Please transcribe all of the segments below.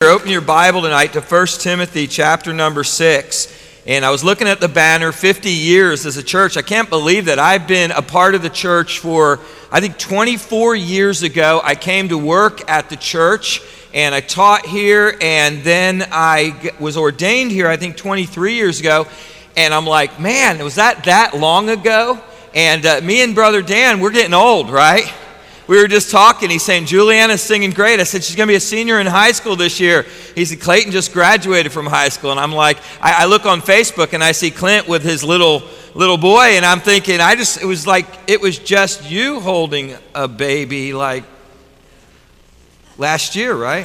open your Bible tonight to 1 Timothy chapter number 6. And I was looking at the banner, 50 years as a church. I can't believe that I've been a part of the church for, I think 24 years ago. I came to work at the church and I taught here, and then I was ordained here, I think 23 years ago. And I'm like, man, was that long ago? And me and Brother Dan, we're getting old, right? We were just talking. He's saying, Juliana's singing great. I said, she's going to be a senior in high school this year. He said, Clayton just graduated from high school. And I'm like, I look on Facebook and I see Clint with his little boy. And I'm thinking, it was like, it was just you holding a baby like last year, right?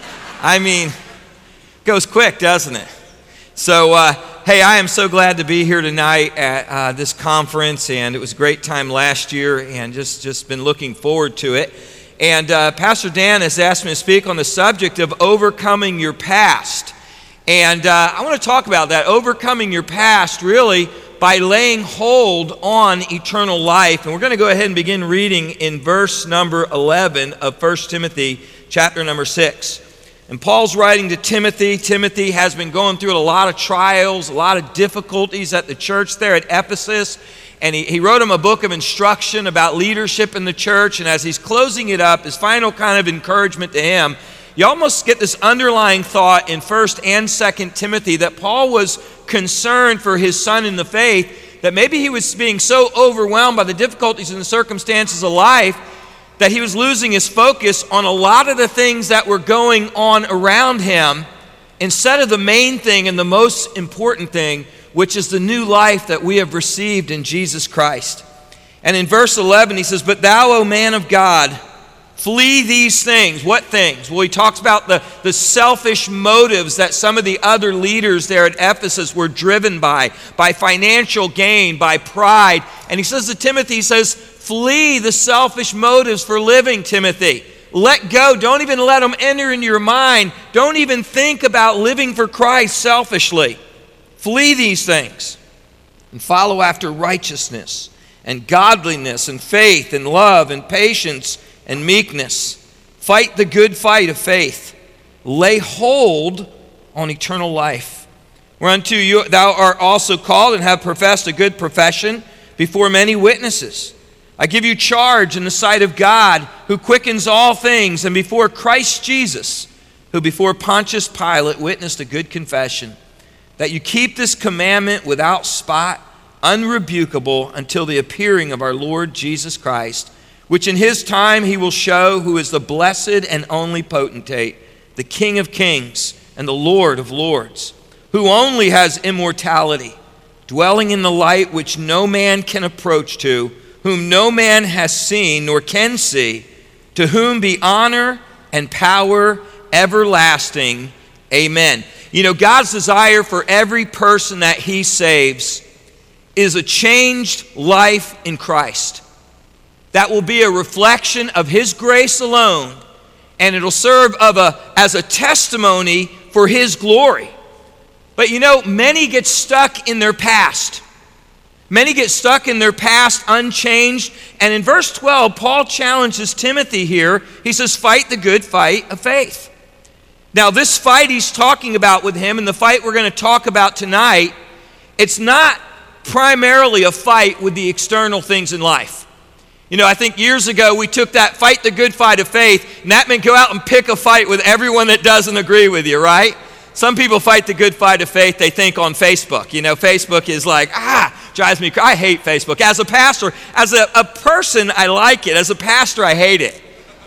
I mean, it goes quick, doesn't it? So, hey, I am so glad to be here tonight at this conference, and it was a great time last year, and just been looking forward to it. And Pastor Dan has asked me to speak on the subject of overcoming your past. And I want to talk about that, overcoming your past, really, by laying hold on eternal life. And we're going to go ahead and begin reading in verse number 11 of 1 Timothy chapter number 6. And Paul's writing to Timothy. Timothy has been going through a lot of trials, a lot of difficulties at the church there at Ephesus. And he wrote him a book of instruction about leadership in the church. And as he's closing it up, his final kind of encouragement to him, you almost get this underlying thought in 1 and 2 Timothy that Paul was concerned for his son in the faith, that maybe he was being so overwhelmed by the difficulties and the circumstances of life that he was losing his focus on a lot of the things that were going on around him instead of the main thing and the most important thing, which is the new life that we have received in Jesus Christ. And in verse 11 he says, "But thou, O man of God, flee these things." What things? Well, he talks about the selfish motives that some of the other leaders there at Ephesus were driven by financial gain, by pride. And he says to Timothy, he says, flee the selfish motives for living, Timothy. Let go. Don't even let them enter into your mind. Don't even think about living for Christ selfishly. Flee these things and follow after righteousness and godliness and faith and love and patience and meekness. Fight the good fight of faith. Lay hold on eternal life, whereunto thou art also called, and have professed a good profession before many witnesses. I give you charge in the sight of God, who quickens all things, and before Christ Jesus, who before Pontius Pilate witnessed a good confession, that you keep this commandment without spot, unrebukable, until the appearing of our Lord Jesus Christ, which in his time he will show, who is the blessed and only potentate, the King of kings and the Lord of lords, who only has immortality, dwelling in the light which no man can approach to, whom no man has seen nor can see, to whom be honor and power everlasting. Amen. You know, God's desire for every person that he saves is a changed life in Christ. That will be a reflection of his grace alone, and it'll serve as a testimony for his glory. But you know, many get stuck in their past. Many get stuck in their past unchanged. And in verse 12, Paul challenges Timothy here. He says, fight the good fight of faith. Now, this fight he's talking about with him, and the fight we're going to talk about tonight, it's not primarily a fight with the external things in life. You know, I think years ago we took that fight the good fight of faith, and that meant go out and pick a fight with everyone that doesn't agree with you, right? Some people fight the good fight of faith, they think, on Facebook. You know, Facebook is like, drives me crazy. I hate Facebook. As a pastor, as a person, I like it. As a pastor, I hate it.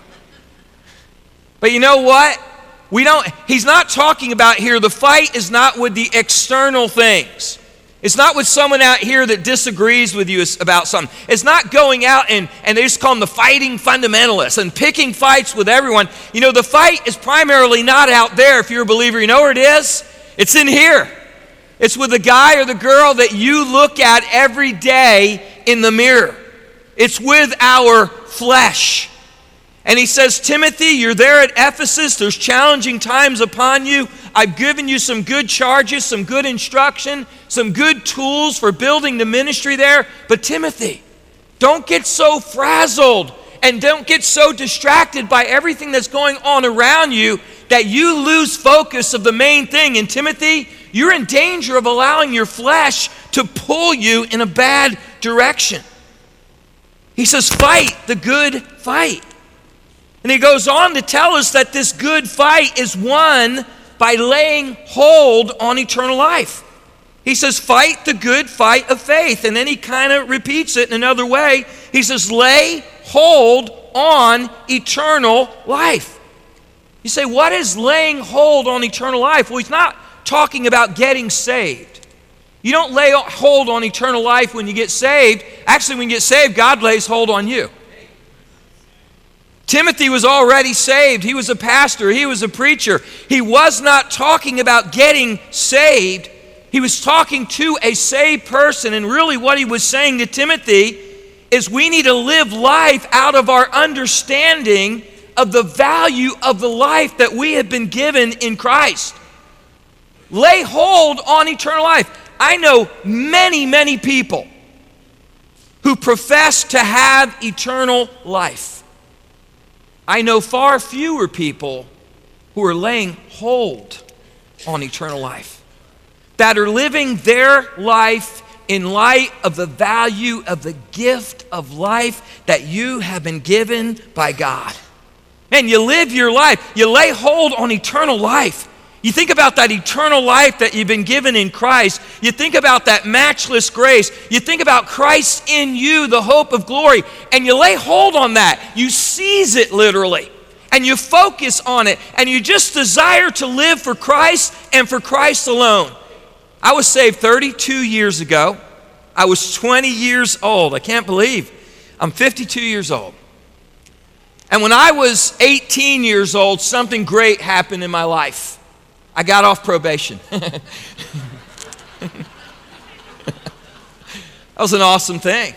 But you know what? He's not talking about here, the fight is not with the external things. It's not with someone out here that disagrees with you about something. It's not going out and they just call them the fighting fundamentalists and picking fights with everyone. You know, the fight is primarily not out there if you're a believer. You know where it is? It's in here. It's with the guy or the girl that you look at every day in the mirror. It's with our flesh. And he says, Timothy, you're there at Ephesus. There's challenging times upon you. I've given you some good charges, some good instruction, some good tools for building the ministry there. But Timothy, don't get so frazzled and don't get so distracted by everything that's going on around you. that you lose focus of the main thing. And Timothy, you're in danger of allowing your flesh to pull you in a bad direction. He says, fight the good fight. And he goes on to tell us that this good fight is won by laying hold on eternal life. He says, fight the good fight of faith. And then he kind of repeats it in another way. He says, lay hold on eternal life. You say, what is laying hold on eternal life? Well, he's not talking about getting saved. You don't lay hold on eternal life when you get saved. Actually, when you get saved, God lays hold on you. Timothy was already saved. He was a pastor. He was a preacher. He was not talking about getting saved. He was talking to a saved person. And really what he was saying to Timothy is we need to live life out of our understanding of the value of the life that we have been given in Christ. Lay hold on eternal life. I know many, many people who profess to have eternal life. I know far fewer people who are laying hold on eternal life, that are living their life in light of the value of the gift of life that you have been given by God. Man, you live your life, you lay hold on eternal life. You think about that eternal life that you've been given in Christ. You think about that matchless grace. You think about Christ in you, the hope of glory. And you lay hold on that. You seize it literally. And you focus on it. And you just desire to live for Christ and for Christ alone. I was saved 32 years ago. I was 20 years old. I can't believe I'm 52 years old. And when I was 18 years old, something great happened in my life. I got off probation. That was an awesome thing.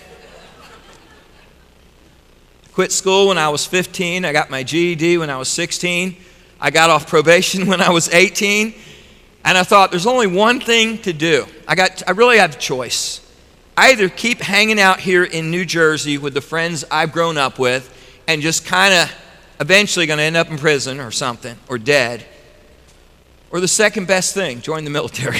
I quit school when I was 15. I got my GED when I was 16. I got off probation when I was 18. And I thought, there's only one thing to do. I really have a choice. I either keep hanging out here in New Jersey with the friends I've grown up with and just kind of eventually going to end up in prison or something, or dead. Or the second best thing, join the military.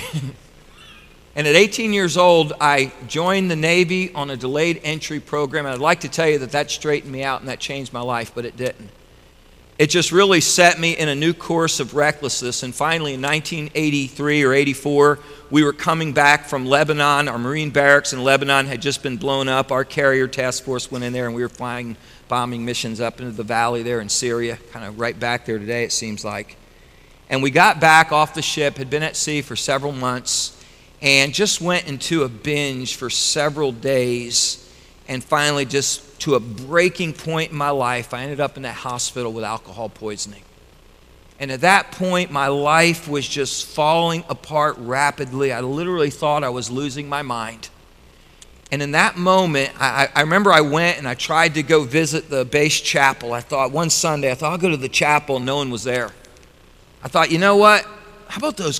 And at 18 years old, I joined the Navy on a delayed entry program. And I'd like to tell you that that straightened me out and that changed my life, but it didn't. It just really set me in a new course of recklessness. And finally, in 1983 or 84, we were coming back from Lebanon. Our Marine barracks in Lebanon had just been blown up. Our carrier task force went in there, and we were flying bombing missions up into the valley there in Syria, kind of right back there today, it seems like. And we got back off the ship, had been at sea for several months, and just went into a binge for several days. And finally, just to a breaking point in my life, I ended up in that hospital with alcohol poisoning. And at that point, my life was just falling apart rapidly. I literally thought I was losing my mind. And in that moment, I remember I went and I tried to go visit the base chapel. I thought one Sunday, I'll go to the chapel, and no one was there. I thought, you know what? How about those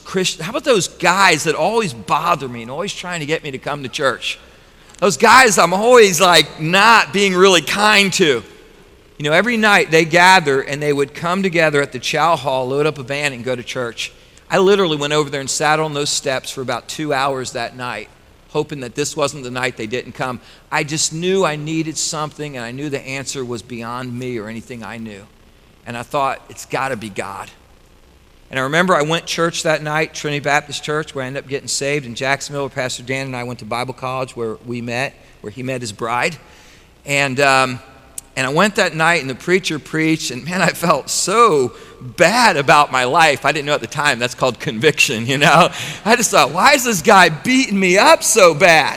guys that always bother me and always trying to get me to come to church? Those guys I'm always like not being really kind to. You know, every night they gather and they would come together at the chow hall, load up a van and go to church. I literally went over there and sat on those steps for about 2 hours that night, hoping that this wasn't the night they didn't come. I just knew I needed something, and I knew the answer was beyond me or anything I knew. And I thought, it's got to be God. And I remember I went to church that night, Trinity Baptist Church, where I ended up getting saved in Jacksonville, where Pastor Dan and I went to Bible college, where we met, where he met his bride. And I went that night, and the preacher preached, and man, I felt so bad about my life. I didn't know at the time that's called conviction, you know. I just thought, why is this guy beating me up so bad?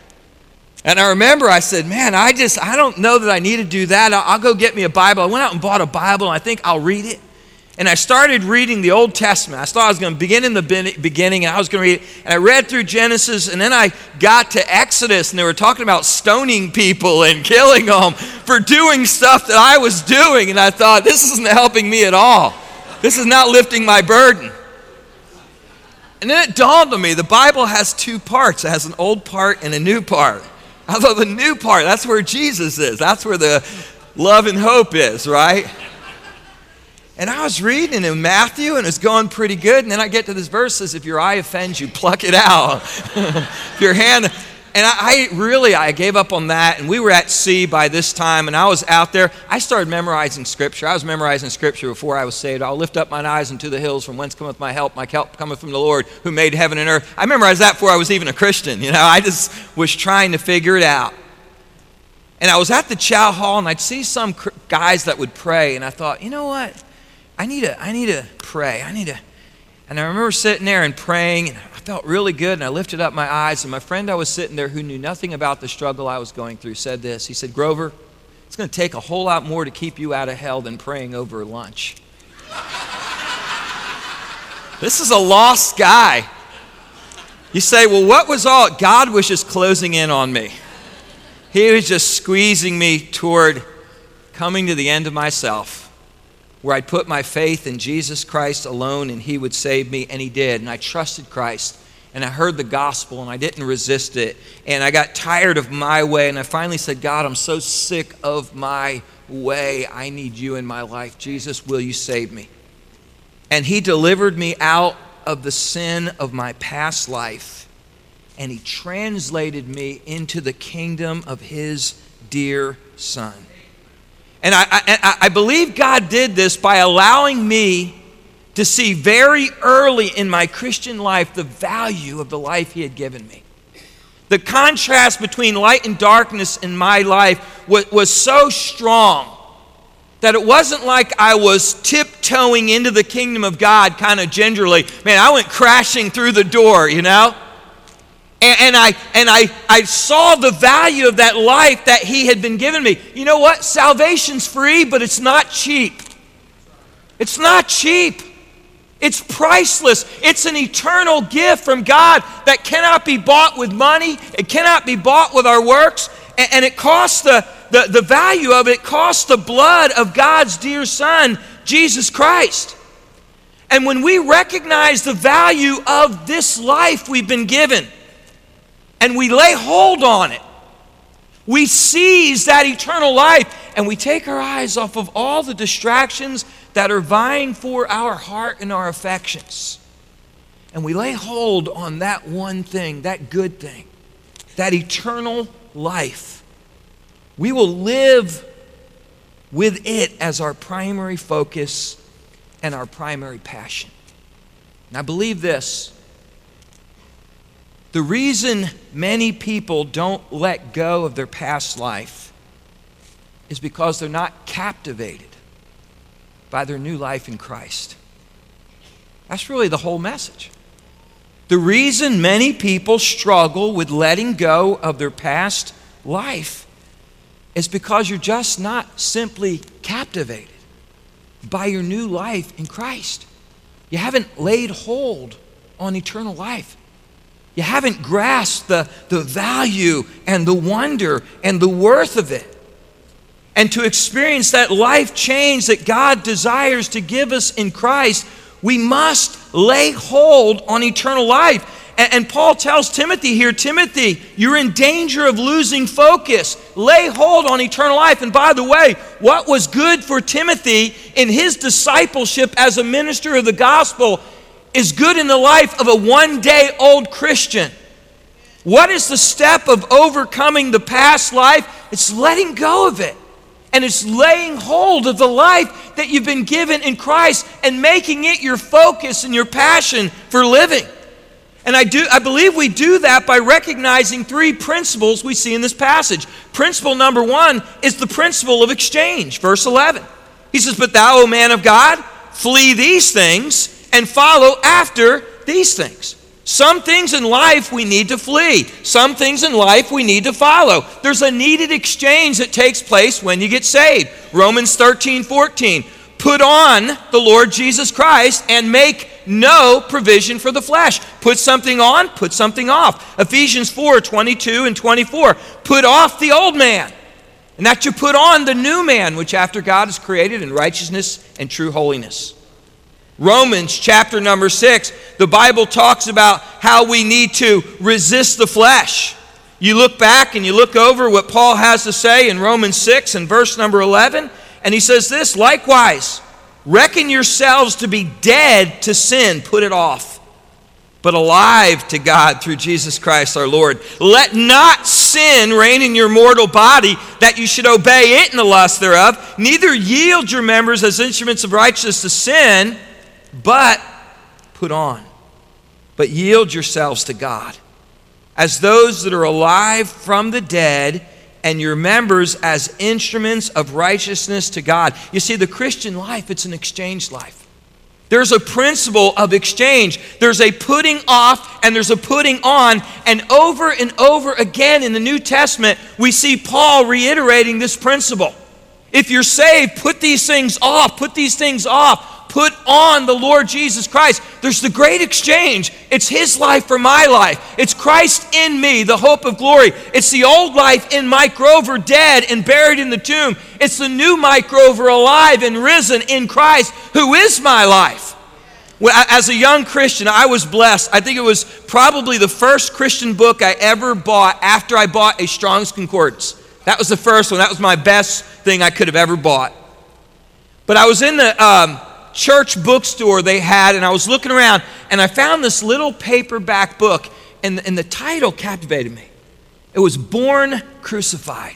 And I remember I said, man, I don't know that I need to do that. I'll go get me a Bible. I went out and bought a Bible, and I think I'll read it. And I started reading the Old Testament. I thought I was going to begin in the beginning, and I was going to read it. And I read through Genesis, and then I got to Exodus, and they were talking about stoning people and killing them for doing stuff that I was doing. And I thought, this isn't helping me at all. This is not lifting my burden. And then it dawned on me, the Bible has two parts. It has an old part and a new part. I thought the new part, that's where Jesus is. That's where the love and hope is, right? And I was reading in Matthew, and it was going pretty good. And then I get to this verse that says, if your eye offends you, pluck it out. If your hand... And I gave up on that, and we were at sea by this time, and I was out there. I started memorizing Scripture. I was memorizing Scripture before I was saved. I'll lift up mine eyes unto the hills, from whence cometh my help. My help cometh from the Lord, who made heaven and earth. I memorized that before I was even a Christian. I just was trying to figure it out. And I was at the chow hall, and I'd see some guys that would pray, and I thought, you know what? I need to pray. And I remember sitting there and praying, and I felt really good, and I lifted up my eyes, and my friend I was sitting there who knew nothing about the struggle I was going through said this. He said, Grover, it's going to take a whole lot more to keep you out of hell than praying over lunch. This is a lost guy. You say, well, what was all? God was just closing in on me. He was just squeezing me toward coming to the end of myself, where I'd put my faith in Jesus Christ alone and He would save me, and He did. And I trusted Christ, and I heard the gospel, and I didn't resist it. And I got tired of my way, and I finally said, God, I'm so sick of my way. I need You in my life. Jesus, will You save me? And He delivered me out of the sin of my past life, and He translated me into the kingdom of His dear Son. And I believe God did this by allowing me to see very early in my Christian life the value of the life He had given me. The contrast between light and darkness in my life was so strong that it wasn't like I was tiptoeing into the kingdom of God kind of gingerly. Man, I went crashing through the door, And I saw the value of that life that He had been given me. You know what? Salvation's free, but it's not cheap. It's not cheap. It's priceless. It's an eternal gift from God that cannot be bought with money. It cannot be bought with our works. And it costs the value of it costs the blood of God's dear Son, Jesus Christ. And when we recognize the value of this life we've been given, and we lay hold on it, we seize that eternal life, and we take our eyes off of all the distractions that are vying for our heart and our affections. And we lay hold on that one thing, that good thing, that eternal life. We will live with it as our primary focus and our primary passion. And I believe this. The reason many people don't let go of their past life is because they're not captivated by their new life in Christ. That's really the whole message. The reason many people struggle with letting go of their past life is because you're just not simply captivated by your new life in Christ. You haven't laid hold on eternal life. You haven't grasped the value and the wonder and the worth of it. And to experience that life change that God desires to give us in Christ, we must lay hold on eternal life. And Paul tells Timothy here, Timothy, you're in danger of losing focus. Lay hold on eternal life. And by the way, what was good for Timothy in his discipleship as a minister of the gospel is good in the life of a one-day-old Christian. What is the step of overcoming the past life? It's letting go of it. And it's laying hold of the life that you've been given in Christ and making it your focus and your passion for living. And I believe we do that by recognizing three principles we see in this passage. Principle number one is the principle of exchange. Verse 11. He says, but thou, O man of God, flee these things and follow after these things. Some things in life we need to flee. Some things in life we need to follow. There's a needed exchange that takes place when you get saved. Romans 13:14. Put on the Lord Jesus Christ and make no provision for the flesh. Put something on, put something off. Ephesians 4:22 and 24. Put off the old man, and that you put on the new man, which after God is created in righteousness and true holiness. Romans chapter number 6, the Bible talks about how we need to resist the flesh. You look back and you look over what Paul has to say in Romans 6 and verse number 11, and he says this, likewise, Reckon yourselves to be dead to sin, put it off, but alive to God through Jesus Christ our Lord. Let not sin reign in your mortal body, that you should obey it in the lust thereof. Neither yield your members as instruments of righteousness to sin, but put on. But yield yourselves to God, as those that are alive from the dead, and your members as instruments of righteousness to God. You see, the Christian life, it's an exchange life. There's a principle of exchange. There's a putting off and there's a putting on. And over again in the New Testament, we see Paul reiterating this principle. If you're saved, put these things off, put these things off. Put on the Lord Jesus Christ. There's the great exchange. It's His life for my life. It's Christ in me, the hope of glory. It's the old life in Mike Grover, dead and buried in the tomb. It's the new Mike Grover, alive and risen in Christ, who is my life. Well, as a young Christian, I was blessed. I think it was probably the first Christian book I ever bought after I bought a Strong's Concordance. That was the first one. That was my best thing I could have ever bought. But I was in the church bookstore they had, and I was looking around, and I found this little paperback book, and the title captivated me. It was Born Crucified.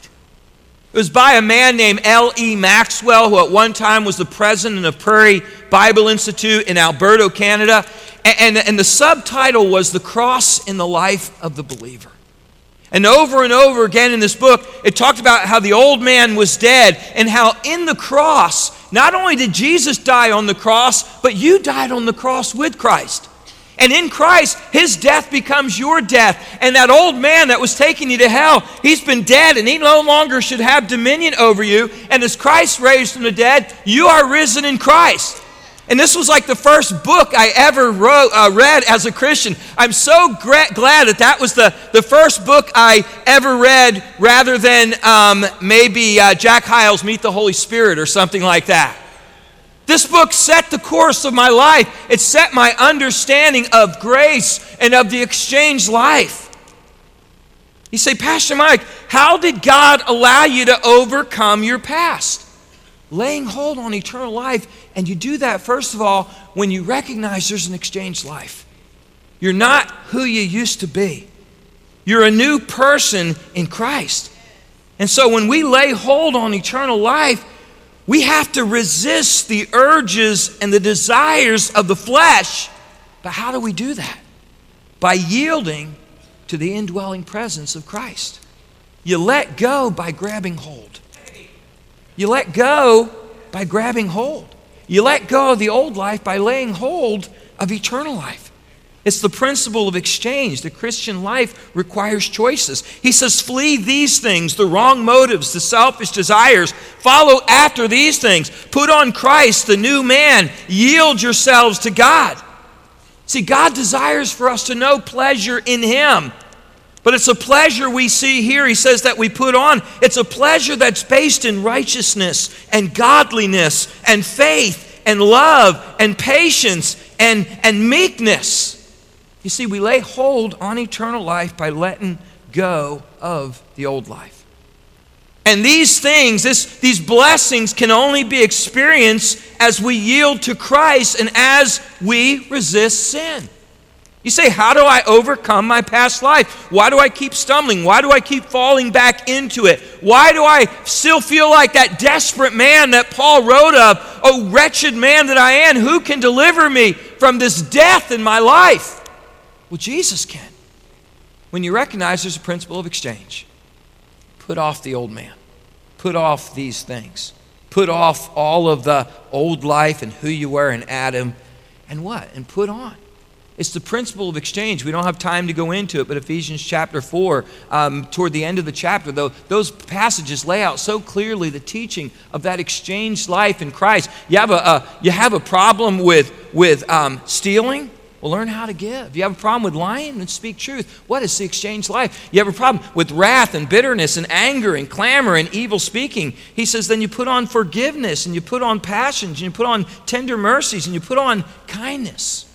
It was by a man named L.E. Maxwell, who at one time was the president of Prairie Bible Institute in Alberta, Canada, and the subtitle was The Cross in the Life of the Believer. And over again in this book, it talked about how the old man was dead and how in the cross, not only did Jesus die on the cross, but you died on the cross with Christ. And in Christ, His death becomes your death. And that old man that was taking you to hell, he's been dead and he no longer should have dominion over you. And as Christ raised from the dead, you are risen in Christ. And this was like the first book I ever read as a Christian. I'm so glad that was the first book I ever read rather than maybe Jack Hyles' Meet the Holy Spirit or something like that. This book set the course of my life. It set my understanding of grace and of the exchange life. You say, Pastor Mike, how did God allow you to overcome your past? Laying hold on eternal life. And you do that, first of all, when you recognize there's an exchange life. You're not who you used to be. You're a new person in Christ. And so when we lay hold on eternal life, we have to resist the urges and the desires of the flesh. But how do we do that? By yielding to the indwelling presence of Christ. You let go by grabbing hold. You let go by grabbing hold. You let go of the old life by laying hold of eternal life. It's the principle of exchange. The Christian life requires choices. He says, flee these things, the wrong motives, the selfish desires. Follow after these things. Put on Christ, the new man. Yield yourselves to God. See, God desires for us to know pleasure in Him. But it's a pleasure we see here, he says, that we put on. It's a pleasure that's based in righteousness and godliness and faith and love and patience and meekness. You see, we lay hold on eternal life by letting go of the old life. And these things, these blessings can only be experienced as we yield to Christ and as we resist sin. You say, how do I overcome my past life? Why do I keep stumbling? Why do I keep falling back into it? Why do I still feel like that desperate man that Paul wrote of? Oh, wretched man that I am, who can deliver me from this death in my life? Well, Jesus can. When you recognize there's a principle of exchange. Put off the old man. Put off these things. Put off all of the old life and who you were in Adam. And what? And put on. It's the principle of exchange. We don't have time to go into it, but Ephesians chapter 4, toward the end of the chapter, though, those passages lay out so clearly the teaching of that exchange life in Christ. You have a problem with stealing? Well, learn how to give. You have a problem with lying? Then speak truth. What is the exchange life? You have a problem with wrath and bitterness and anger and clamor and evil speaking. He says, then you put on forgiveness and you put on passions and you put on tender mercies and you put on kindness.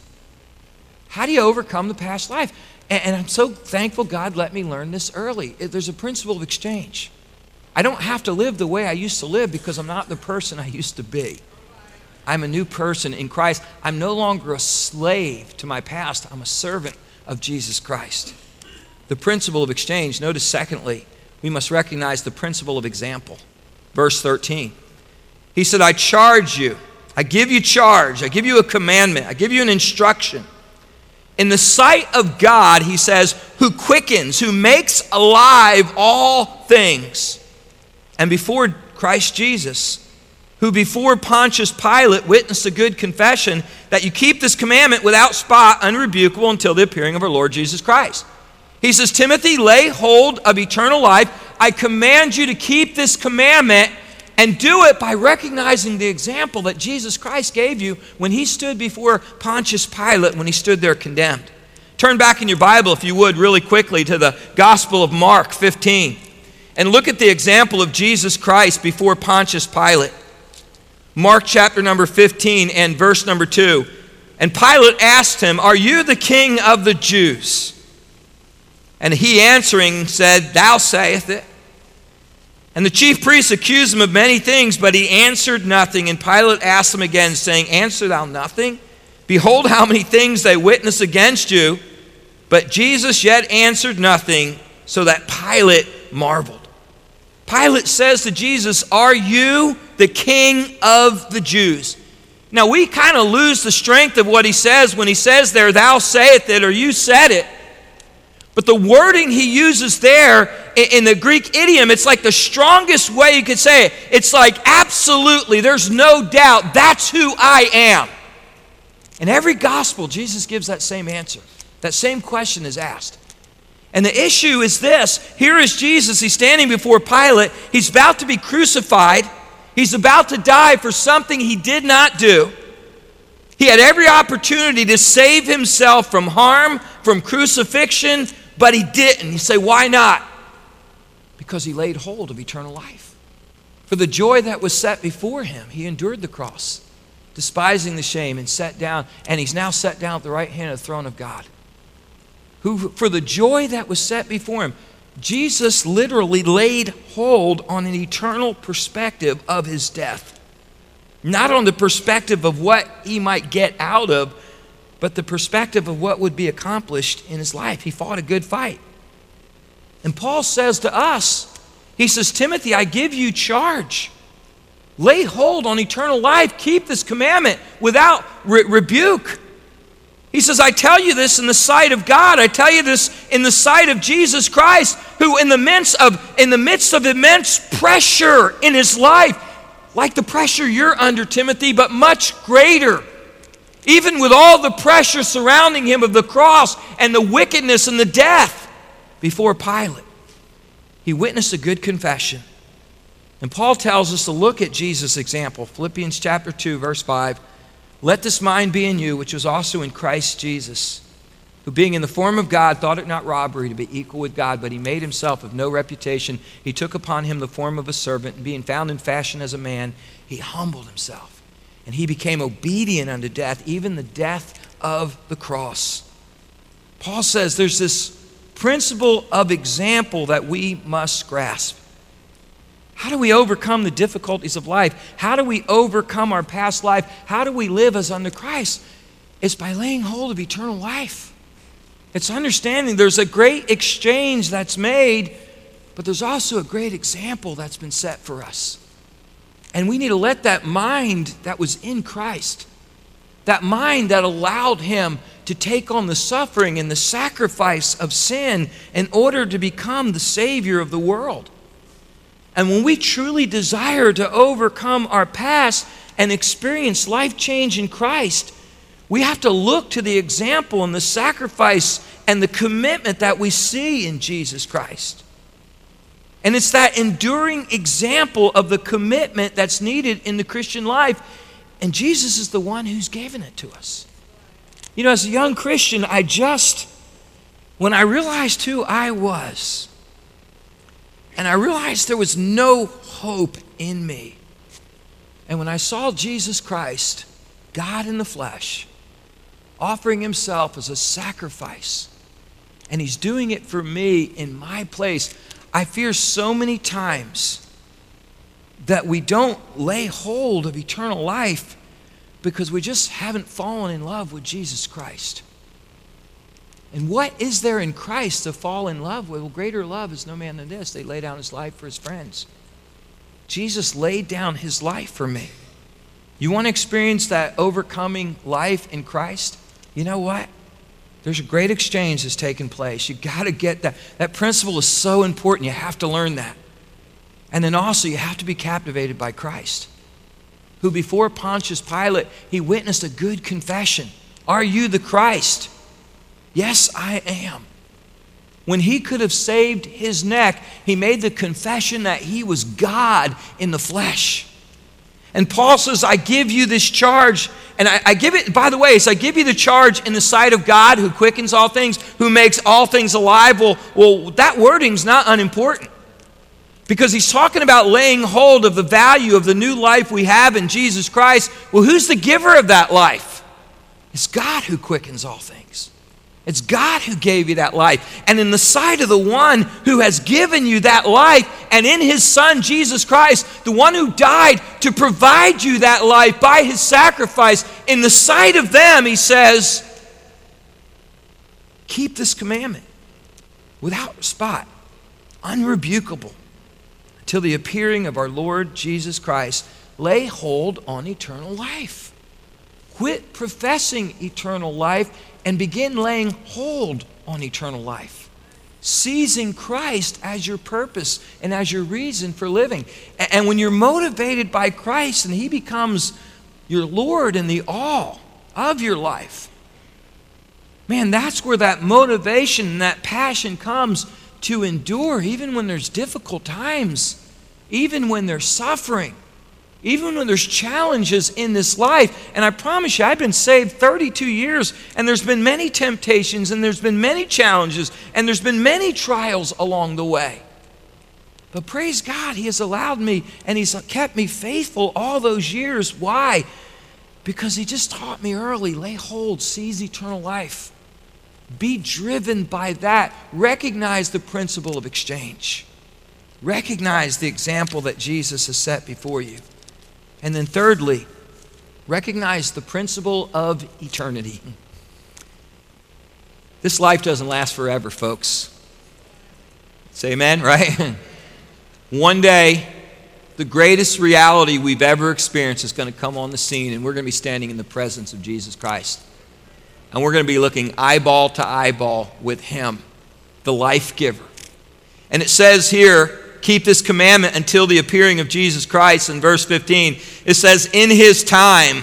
How do you overcome the past life? And I'm so thankful God let me learn this early. There's a principle of exchange. I don't have to live the way I used to live because I'm not the person I used to be. I'm a new person in Christ. I'm no longer a slave to my past. I'm a servant of Jesus Christ. The principle of exchange. Notice, secondly, we must recognize the principle of example. Verse 13. He said, I charge you. I give you charge. I give you a commandment. I give you an instruction. In the sight of God, he says, who quickens, who makes alive all things. And before Christ Jesus, who before Pontius Pilate witnessed a good confession, that you keep this commandment without spot, unrebukable, until the appearing of our Lord Jesus Christ. He says, Timothy, lay hold of eternal life. I command you to keep this commandment, and do it by recognizing the example that Jesus Christ gave you when he stood before Pontius Pilate, when he stood there condemned. Turn back in your Bible, if you would, really quickly to the Gospel of Mark 15. And look at the example of Jesus Christ before Pontius Pilate. Mark chapter number 15 and verse number 2. And Pilate asked him, are you the king of the Jews? And he answering said, thou sayest it. And the chief priests accused him of many things, but he answered nothing. And Pilate asked him again, saying, answer thou nothing? Behold how many things they witness against you. But Jesus yet answered nothing, so that Pilate marveled. Pilate says to Jesus, are you the king of the Jews? Now we kind of lose the strength of what he says when he says there, thou sayest it, or you said it. But the wording he uses there in the Greek idiom, it's like the strongest way you could say it. It's like absolutely, there's no doubt, that's who I am. In every gospel, Jesus gives that same answer. That same question is asked. And the issue is this. Here is Jesus. He's standing before Pilate. He's about to be crucified. He's about to die for something he did not do. He had every opportunity to save himself from harm, from crucifixion, but he didn't. You say, why not? Because he laid hold of eternal life. For the joy that was set before him, he endured the cross, despising the shame, and sat down. And he's now sat down at the right hand of the throne of God. Who, for the joy that was set before him, Jesus literally laid hold on an eternal perspective of his death. Not on the perspective of what he might get out of, but the perspective of what would be accomplished in his life. He fought a good fight. And Paul says to us, he says, Timothy, I give you charge. Lay hold on eternal life. Keep this commandment without rebuke. He says, I tell you this in the sight of God. I tell you this in the sight of Jesus Christ, who in the midst of immense pressure in his life, like the pressure you're under, Timothy, but much greater. Even with all the pressure surrounding him of the cross and the wickedness and the death before Pilate, he witnessed a good confession. And Paul tells us to look at Jesus' example. Philippians chapter 2, verse 5. Let this mind be in you, which was also in Christ Jesus, who being in the form of God, thought it not robbery to be equal with God, but he made himself of no reputation. He took upon him the form of a servant, and being found in fashion as a man, he humbled himself. And he became obedient unto death, even the death of the cross. Paul says there's this principle of example that we must grasp. How do we overcome the difficulties of life? How do we overcome our past life? How do we live as unto Christ? It's by laying hold of eternal life. It's understanding there's a great exchange that's made, but there's also a great example that's been set for us. And we need to let that mind that was in Christ, that mind that allowed him to take on the suffering and the sacrifice of sin in order to become the Savior of the world. And when we truly desire to overcome our past and experience life change in Christ, we have to look to the example and the sacrifice and the commitment that we see in Jesus Christ. And it's that enduring example of the commitment that's needed in the Christian life. And Jesus is the one who's given it to us. You know, as a young Christian, when I realized who I was, and I realized there was no hope in me. And when I saw Jesus Christ, God in the flesh, offering himself as a sacrifice, and he's doing it for me in my place, I fear so many times that we don't lay hold of eternal life Because we just haven't fallen in love with Jesus Christ. And what is there in Christ to fall in love with? Well, greater love is no man than this. They lay down his life for his friends. Jesus laid down his life for me. You want to experience that overcoming life in Christ? You know what? There's a great exchange that's taking place. You got to get that. That principle is so important. You have to learn that. And then also you have to be captivated by Christ, who before Pontius Pilate, he witnessed a good confession. Are you the Christ? Yes, I am. When he could have saved his neck, he made the confession that he was God in the flesh. And Paul says, I give you this charge. And I give it, by the way, I give you the charge in the sight of God who quickens all things, who makes all things alive. Well, that wording's not unimportant. Because he's talking about laying hold of the value of the new life we have in Jesus Christ. Well, who's the giver of that life? It's God who quickens all things. It's God who gave you that life. And in the sight of the one who has given you that life, and in his Son, Jesus Christ, the one who died to provide you that life by his sacrifice, in the sight of them, he says, keep this commandment without spot, unrebukable, till the appearing of our Lord Jesus Christ. Lay hold on eternal life. Quit professing eternal life and begin laying hold on eternal life. Seizing Christ as your purpose and as your reason for living. And when you're motivated by Christ and he becomes your Lord and the all of your life, man, that's where that motivation and that passion comes to endure, even when there's difficult times, even when there's suffering, even when there's challenges in this life. And I promise you, I've been saved 32 years, and there's been many temptations, and there's been many challenges, and there's been many trials along the way. But praise God, he has allowed me, and he's kept me faithful all those years. Why? Because he just taught me early, lay hold, seize eternal life. Be driven by that. Recognize the principle of exchange. Recognize the example that Jesus has set before you. And then thirdly, recognize the principle of eternity. This life doesn't last forever, folks. Say amen, right? One day, the greatest reality we've ever experienced is going to come on the scene, and we're going to be standing in the presence of Jesus Christ. And we're going to be looking eyeball to eyeball with him, the life giver. And it says here, keep this commandment until the appearing of Jesus Christ. In verse 15, it says, in his time,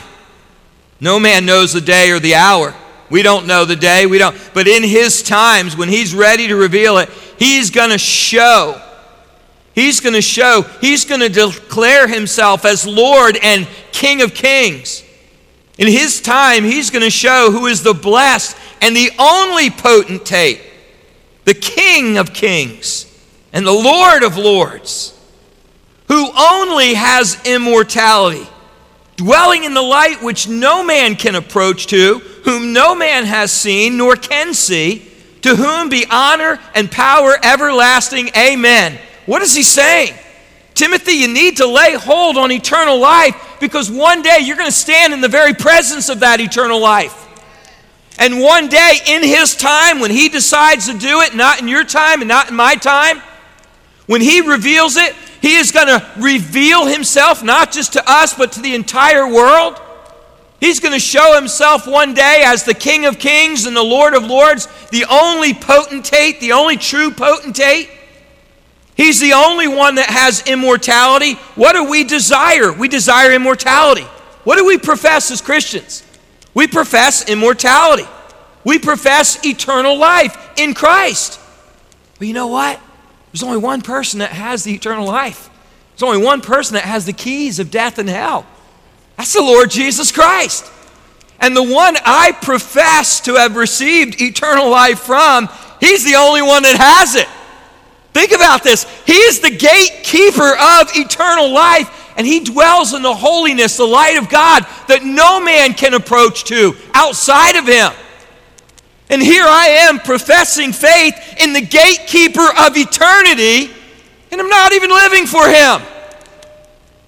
no man knows the day or the hour. We don't know the day, but in his times, when he's ready to reveal it, he's going to show. He's going to declare himself as Lord and King of Kings. In his time, he's going to show who is the blessed and the only potentate, the King of Kings and the Lord of Lords, who only has immortality, dwelling in the light which no man can approach to, whom no man has seen nor can see, to whom be honor and power everlasting. Amen. What is he saying? Timothy, you need to lay hold on eternal life, because one day you're going to stand in the very presence of that eternal life. And one day in his time, when he decides to do it, not in your time and not in my time, when he reveals it, he is going to reveal himself not just to us, but to the entire world. He's going to show himself one day as the King of Kings and the Lord of Lords, the only potentate, the only true potentate. He's the only one that has immortality. What do we desire? We desire immortality. What do we profess as Christians? We profess immortality. We profess eternal life in Christ. But you know what? There's only one person that has the eternal life. There's only one person that has the keys of death and hell. That's the Lord Jesus Christ. And the one I profess to have received eternal life from, he's the only one that has it. Think about this. He is the gatekeeper of eternal life, and he dwells in the holiness, the light of God that no man can approach to outside of him. And here I am professing faith in the gatekeeper of eternity, and I'm not even living for him.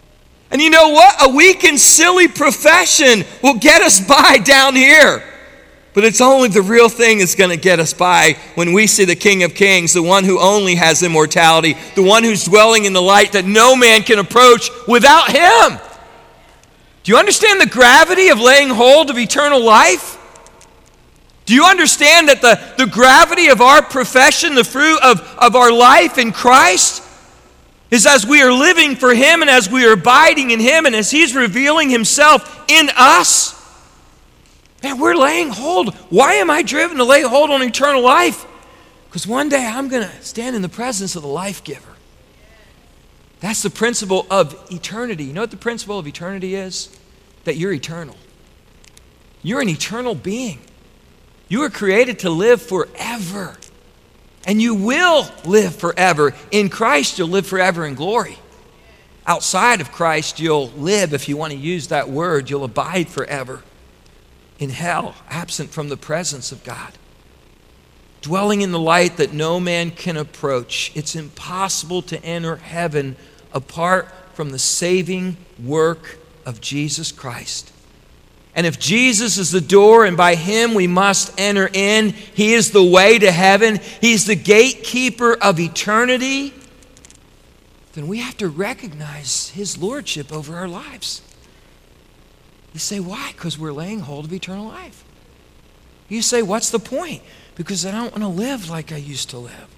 And you know what? A weak and silly profession will get us by down here. But it's only the real thing that's going to get us by when we see the King of Kings, the one who only has immortality, the one who's dwelling in the light that no man can approach without him. Do you understand the gravity of laying hold of eternal life? Do you understand that the gravity of our profession, the fruit of our life in Christ, is as we are living for him and as we are abiding in him and as he's revealing himself in us? Man, we're laying hold. Why am I driven to lay hold on eternal life? Because one day I'm going to stand in the presence of the life giver. That's the principle of eternity. You know what the principle of eternity is? That you're eternal. You're an eternal being. You were created to live forever. And you will live forever. In Christ, you'll live forever in glory. Outside of Christ, you'll live, if you want to use that word, you'll abide forever in hell, absent from the presence of God. Dwelling in the light that no man can approach. It's impossible to enter heaven apart from the saving work of Jesus Christ. And if Jesus is the door and by him we must enter in, he is the way to heaven, he's the gatekeeper of eternity, then we have to recognize his lordship over our lives. You say, why? Because we're laying hold of eternal life. You say, what's the point? Because I don't want to live like I used to live.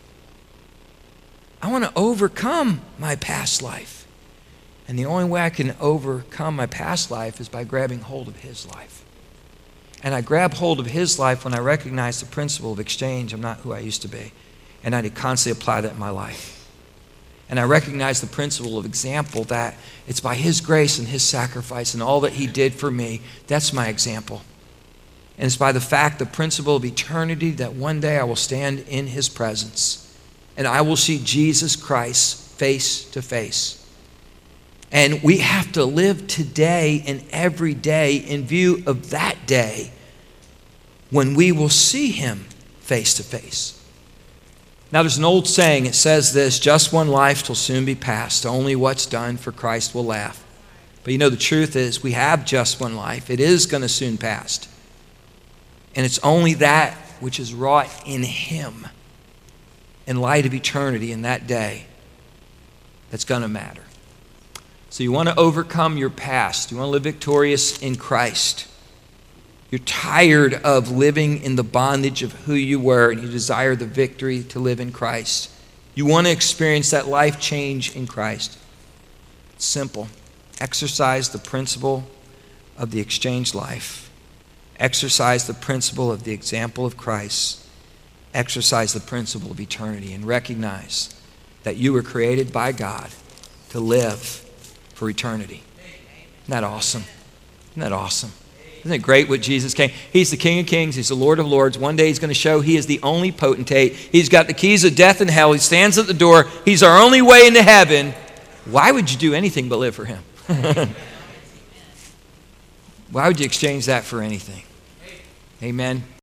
I want to overcome my past life. And the only way I can overcome my past life is by grabbing hold of his life. And I grab hold of his life when I recognize the principle of exchange. I'm not who I used to be. And I need to constantly apply that in my life. And I recognize the principle of example, that it's by his grace and his sacrifice and all that he did for me. That's my example. And it's by the fact, the principle of eternity, that one day I will stand in his presence and I will see Jesus Christ face to face. And we have to live today and every day in view of that day when we will see him face to face. Now there's an old saying, it says this: just one life will soon be past. Only what's done for Christ will last. But you know, the truth is we have just one life. It is going to soon pass. And it's only that which is wrought in him in light of eternity in that day that's going to matter. So you want to overcome your past. You want to live victorious in Christ. You're tired of living in the bondage of who you were, and you desire the victory to live in Christ. You want to experience that life change in Christ. It's simple. Exercise the principle of the exchanged life. Exercise the principle of the example of Christ. Exercise the principle of eternity, and recognize that you were created by God to live for eternity. Isn't that awesome? Isn't that awesome? Isn't it great what Jesus came? He's the King of Kings. He's the Lord of Lords. One day he's going to show he is the only potentate. He's got the keys of death and hell. He stands at the door. He's our only way into heaven. Why would you do anything but live for him? Why would you exchange that for anything? Amen.